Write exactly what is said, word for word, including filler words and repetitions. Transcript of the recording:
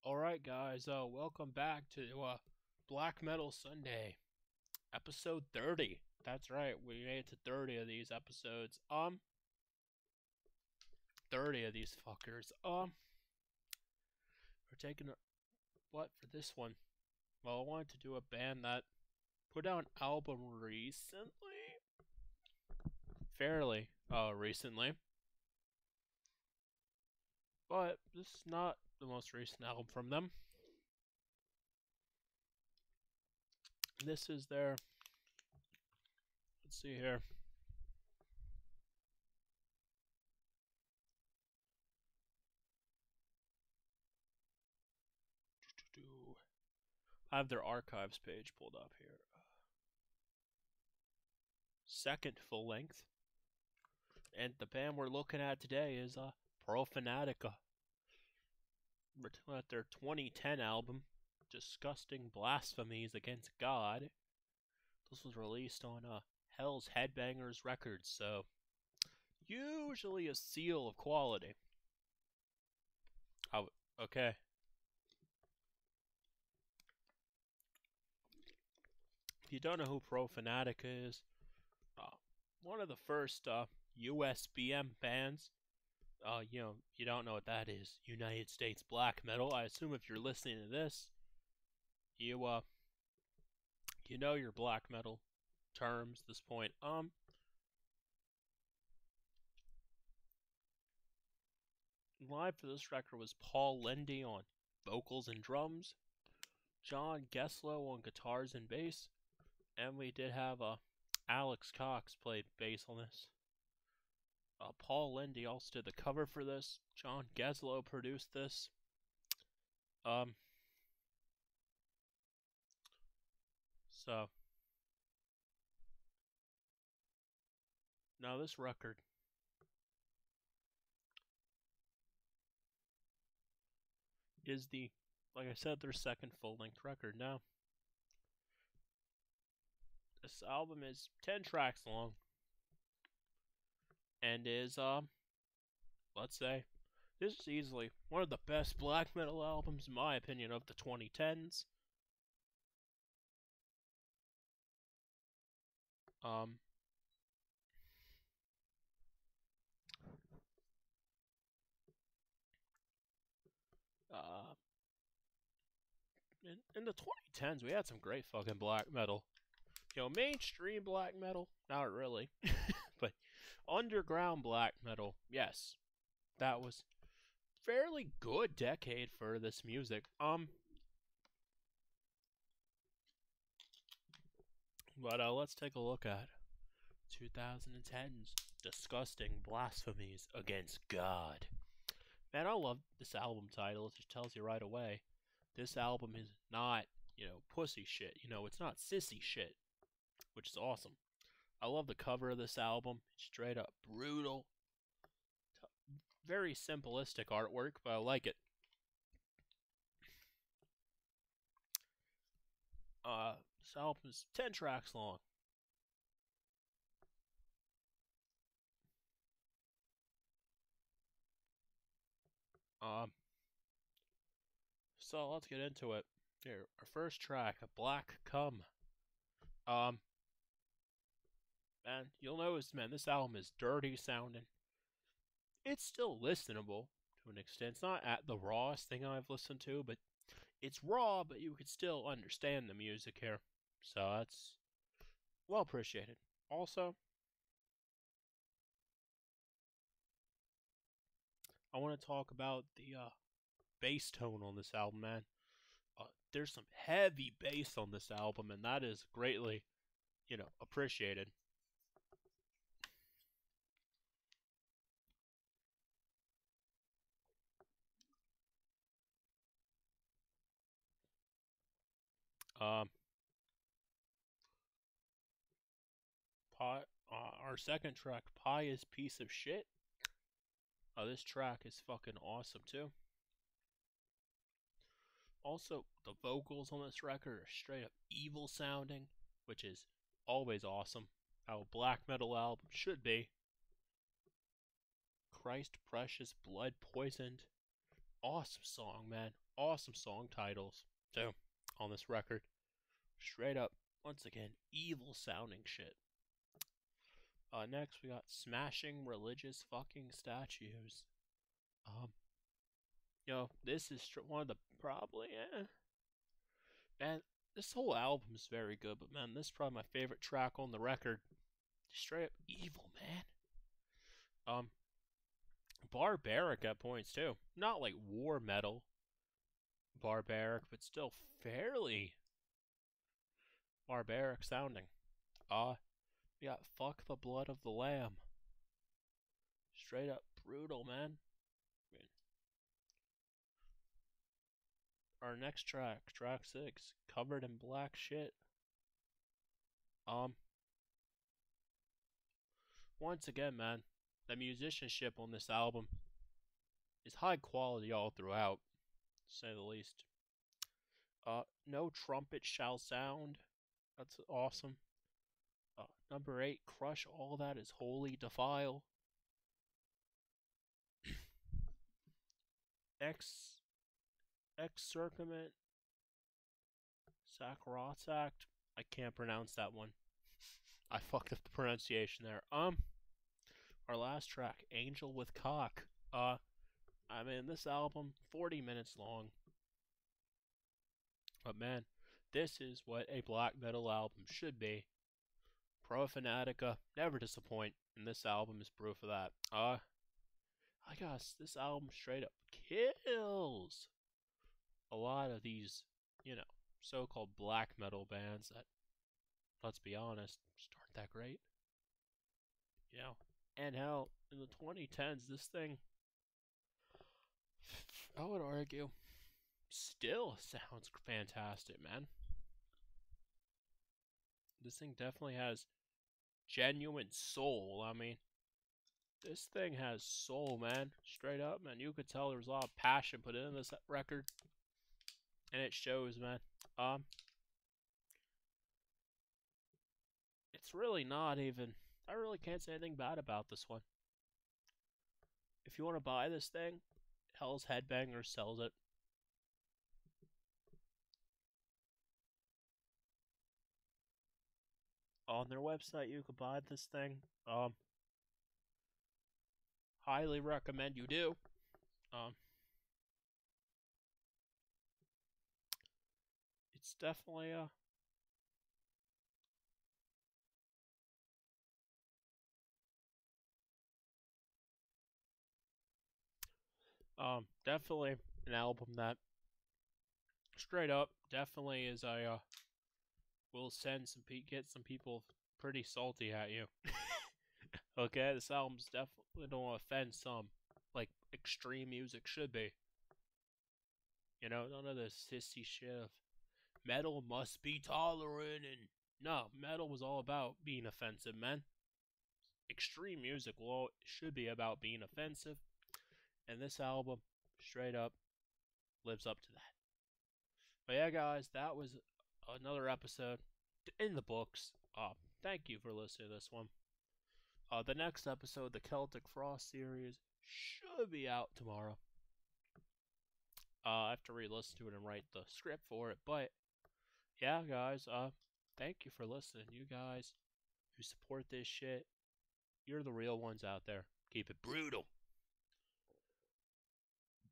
Alright, guys, uh, welcome back to uh, Black Metal Sunday, episode thirty. That's right, we made it to thirty of these episodes. Um, thirty of these fuckers. Um, we're taking a, what for this one? Well, I wanted to do a band that put out an album recently, fairly uh, recently, but this is not the most recent album from them. This is their, let's see here. I have their archives page pulled up here. Second full length. And the band we're looking at today is uh, Profanatica. We're talking about their twenty ten album, Disgusting Blasphemies Against God. This was released on uh, Hell's Headbangers Records, so usually a seal of quality. Oh, okay. If you don't know who Profanatica is, uh, one of the first uh, U S B M bands. Uh, you know, you don't know what that is. United States Black Metal. I assume if you're listening to this, you uh, you know your black metal terms at this point. Um, live for this record was Paul Lindy on vocals and drums, John Geslow on guitars and bass, and we did have uh, Alex Cox played bass on this. Uh, Paul Lindy also did the cover for this. John Geslow produced this. Um, so now this record is the, like I said, their second full-length record now. This album is ten tracks long and is, um, let's say, this is easily one of the best black metal albums, in my opinion, of the twenty tens. Um, uh, in, in the twenty tens, we had some great fucking black metal. You know, mainstream black metal, not really, but underground black metal, yes, that was fairly good decade for this music. Um, but uh, let's take a look at twenty ten's Disgusting Blasphemies Against God. Man, I love this album title. It just tells you right away. This album is not, you know, pussy shit. You know, it's not sissy shit, which is awesome. I love the cover of this album. It's straight up brutal. Very simplistic artwork, but I like it. Uh, this album is ten tracks long. Um, so let's get into it. Here, our first track, Black Cum. Um, and you'll notice, man, this album is dirty sounding. It's still listenable to an extent. It's not at the rawest thing I've listened to, but it's raw, but you could still understand the music here. So that's well appreciated. Also, I want to talk about the uh, bass tone on this album, man. Uh, there's some heavy bass on this album, and that is greatly, you know, appreciated. Um, Pie, uh, our second track, Pie is Piece of Shit. Uh, this track is fucking awesome, too. Also, the vocals on this record are straight up evil sounding, which is always awesome. How a black metal album should be. Christ Precious Blood Poisoned. Awesome song, man. awesome song titles too on this record. Straight up, once again, evil sounding shit. Uh, next we got Smashing Religious Fucking Statues. Um, you know, this is one of the probably, eh. Man, this whole album is very good, but man, this is probably my favorite track on the record. Straight up evil, man. Um, barbaric at points too. Not like war metal barbaric, but still fairly barbaric sounding. Uh, we got Fuck the Blood of the Lamb. Straight up brutal, man. I mean, our next track, track six, Covered in Black Shit. Um, once again, man, the musicianship on this album is high quality all throughout, to say the least. Uh, No Trumpet Shall Sound. That's awesome. Uh, number eight, Crush All That Is Holy Defile. Ex Excircumant Sacrosanct. I can't pronounce that one. I fucked up the pronunciation there. Um, our last track, Angel with Cock. Uh, I mean, this album, forty minutes long. But man, this is what a black metal album should be. Profanatica, never disappoint, and this album is proof of that. Uh, I guess this album straight up kills a lot of these, you know, so-called black metal bands that, let's be honest, just aren't that great. You know, and hell, in the twenty tens, this thing, I would argue, still sounds fantastic, man. This thing definitely has genuine soul. I mean, this thing has soul, man. Straight up, man. You could tell there's a lot of passion put into this record. And it shows, man. Um, It's really not even... I really can't say anything bad about this one. If you want to buy this thing, Hell's Headbanger sells it. On their website, you can buy this thing. Um, highly recommend you do. Um, it's definitely a... Um, definitely an album that, straight up, definitely is a, uh, will send some, pe get some people pretty salty at you. Okay, this album's definitely don't offend some, like extreme music should be. You know, none of this sissy shit of metal must be tolerant and no, metal was all about being offensive, man. Extreme music will should be about being offensive, and this album, straight up, lives up to that. But yeah, guys, that was another episode in the books. Uh, thank you for listening to this one. Uh, the next episode, the Celtic Frost series, should be out tomorrow. Uh, I have to re-listen to it and write the script for it. But yeah, guys, uh, thank you for listening. You guys who support this shit, you're the real ones out there. Keep it brutal.